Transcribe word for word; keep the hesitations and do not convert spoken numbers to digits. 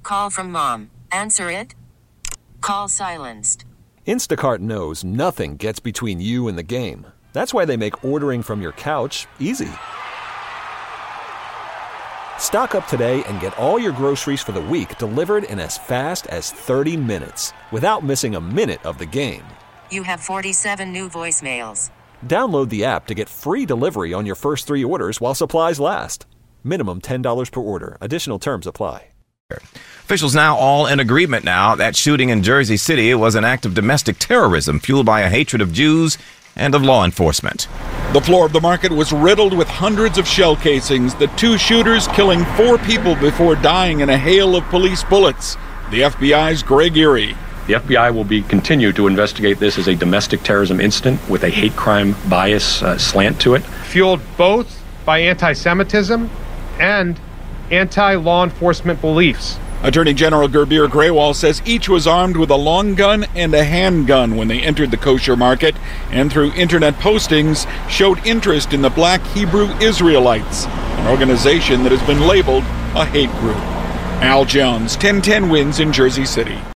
call from mom. Answer it. Call silenced. Instacart knows nothing gets between you and the game. That's why they make ordering from your couch easy. Stock up today and get all your groceries for the week delivered in as fast as thirty minutes without missing a minute of the game. You have forty-seven new voicemails. Download the app to get free delivery on your first three orders while supplies last. Minimum ten dollars per order. Additional terms apply. Officials now all in agreement now that shooting in Jersey City was an act of domestic terrorism fueled by a hatred of Jews and of law enforcement. The floor of the market was riddled with hundreds of shell casings, the two shooters killing four people before dying in a hail of police bullets. The F B I's Greg Erie. The F B I will be continue to investigate this as a domestic terrorism incident with a hate crime bias uh, slant to it. Fueled both by anti-Semitism and anti-law enforcement beliefs. Attorney General Gurbir Grewal says each was armed with a long gun and a handgun when they entered the kosher market, and through internet postings showed interest in the Black Hebrew Israelites, an organization that has been labeled a hate group. Al Jones, ten ten Wins in Jersey City.